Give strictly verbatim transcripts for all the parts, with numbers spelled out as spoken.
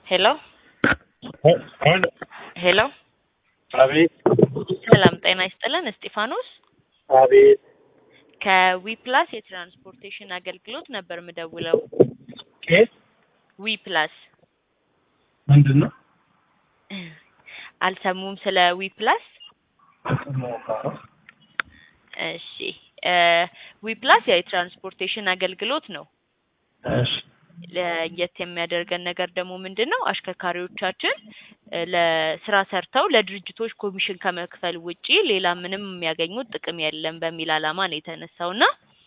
ሄሎ ሄሎ አቤት ሰላም ጤና ይስጥልን። እስጢፋኖስ አቤት ከዊፕላስ የትራንስፖርቴሽን አገልግሎት ነበር ምደውለው። ኬት ዊፕላስ ምንድነው? አልሰሙም ስለ ዊፕላስ? እሺ ዊፕላስ የትራንስፖርቴሽን አገልግሎት ነው። እሺ ለየት የሚያደርገን ነገር ደግሞ ምንድነው? አሽከርካሪዎቻችን ለስራ ሰርተው ለድርጅቶች ኮሚሽን ከመክፈል ውጪ ሌላ ምንም የሚያገኙት ጥቅም የለም በሚል አላማ ነው የተነሳውና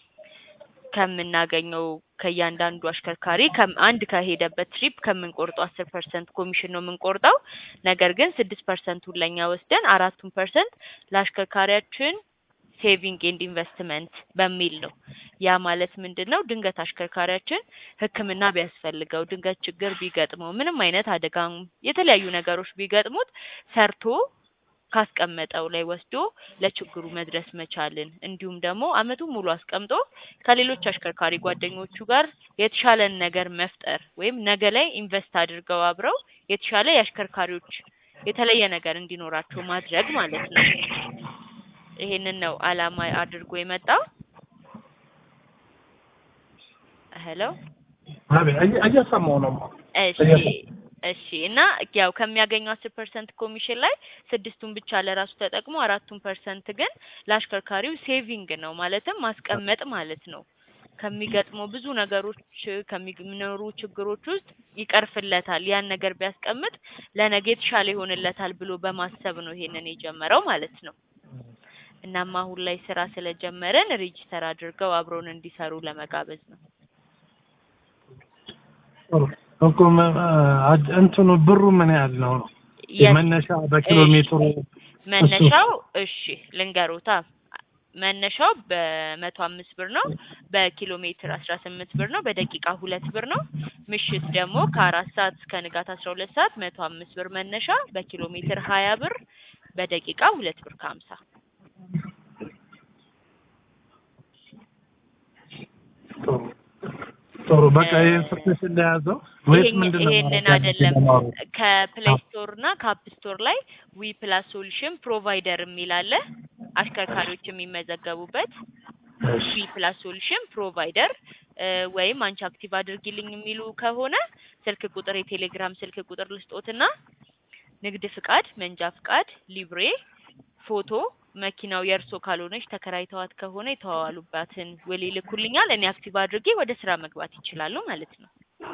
ከምናገኘው ከያንዳንዱ አሽከርካሪ አንድ ከሄደበት ትሪፕ ከምንቆርጠው አስር ፐርሰንት ኮሚሽን ነው የምንቆርጠው። ነገር ግን ስድስት ፐርሰንት ለኛ ወስደን አራት ፐርሰንት ለአሽከርካሪያችን ሴቪንግ ኤንድ ኢንቨስትመንት በሚል ነው። ያ ማለት ምንድነው? ድንገት አሽከርካሪያችን ሕክምና ቢያስፈልገው ድንገት ችግር ቢገጥመው ምንም አይነት አደጋም የተለያዩ ነገሮች ቢገጥሙት ሰርቶ ካስቀመጠው ላይ ወስዶ ለችግሩ መድረስ መቻልን እንዲሁም ደግሞ አመቱን ሙሉ አስቀምጦ ከሌሎች አሽከርካሪ ጓደኞቹ ጋር የተሻለን ነገር መፍጠር ወይም ነገ ላይ ኢንቨስት አድርገው አብረው የተሻለ የአሽከርካሪዎች የተለየ ነገር እንዲኖራቸው ማድረግ ማለት ነው። ይሄንን ነው አላማ አድርጎ የመጣው። ሄሎ አቤት እየሰማሁ ነው። እሺ እሺ እና ያው ከሚያገኘው አስር ፐርሰንት ኮሚሽን ላይ ስድስቱን ብቻ ለራሱ ተጠቅሞ አራት ፐርሰንት ግን ለአሽከርካሪው ሴቪንግ ነው ማለትም ማስቀመጥ ማለት ነው። ከሚገጥመው ብዙ ነገሮች ከሚኖሩ ችግሮች ውስጥ ይቀርፍለታል። ያን ነገር ቢያስቀምጥ ለነገ የተሻለ ይሆንለታል ብሎ በማሰብ ነው ይሄንን የጀመረው ማለት ነው። እናማ አሁን ላይ ስራ ስለጀመረን ሬጂስተር አድርገው አብሮን እንዲሰሩ ለመጋበዝ ነው። እኮ እንትኑ ብሩ ምን ያህል ነው? የመነሻ በኪሎ ሜትሩ መነሻው እሺ ልንገሩታ። መነሻው በመቶ አምስት ብር ነው። በኪሎ ሜትር አስራ ስምንት ብር ነው። በደቂቃ ሁለት ብር ነው። ምሽት ደግሞ ከአራት ሰዓት እስከ ንጋት አስራ ሁለት ሰዓት መቶ አምስት ብር መነሻ፣ በኪሎ ሜትር ሀያ ብር፣ በደቂቃ ሁለት ብር ከሀምሳ። ጥሩ በቃ ይሄን ሰርተሽ እንደያዘው ወይስ ምንድነው? ይሄንን አይደለም ከፕሌይ ስቶር እና ከአፕ ስቶር ላይ ዊ ፕላስ ሶሉሽን ፕሮቫይደር የሚል አለ። አሽከርካሪዎች የሚመዘገቡበት ዊ ፕላስ ሶሉሽን ፕሮቫይደር ወይም አንቺ አክቲቭ አድርጊልኝ የሚሉ ከሆነ ስልክ ቁጥር የቴሌግራም ስልክ ቁጥር ልስጦትና ንግድ ፍቃድ፣ መንጃ ፍቃድ፣ ሊብሬ፣ ፎቶ መኪናው የርሶ ካልሆነች ተከራይተዋት ከሆነ የተዋዋሉባትን ውል ይልኩልኛል። እኔ አክቲቭ አድርጌ ወደ ስራ መግባት ይችላሉ ማለት ነው።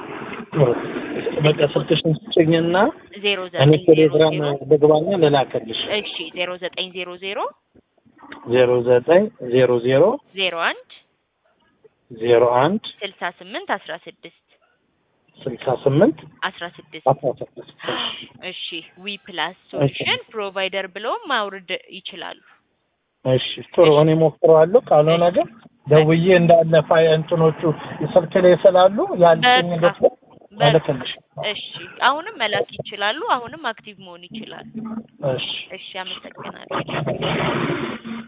በቃ ስልክሽን ስጭኝና ዜሮ እኔ ዘጠኝ ቴሌግራም ልግባና ልላክልሽ። እሺ ዜሮ ዘጠኝ ዜሮ ዜሮ ዜሮ ዘጠኝ ዜሮ ዜሮ ዜሮ አንድ ዜሮ አንድ ስልሳ ስምንት አስራ ስድስት ስልሳ ስምንት አስራ ስድስት አስራ ስድስት እሺ ዊ ፕላስ ሶሉሽን ፕሮቫይደር ብለው ማውረድ ይችላሉ። እሺ ጥሩ እኔ ሞክረዋለሁ። ካልሆነ ግን ደውዬ እንዳለ ፋይ እንትኖቹ ስልክ ላይ ስላሉ ያልኩኝ ደግሞ መልክልሽ። እሺ አሁንም መላክ ይችላሉ። አሁንም አክቲቭ መሆን ይችላሉ። እሺ እሺ አመሰግናለሁ።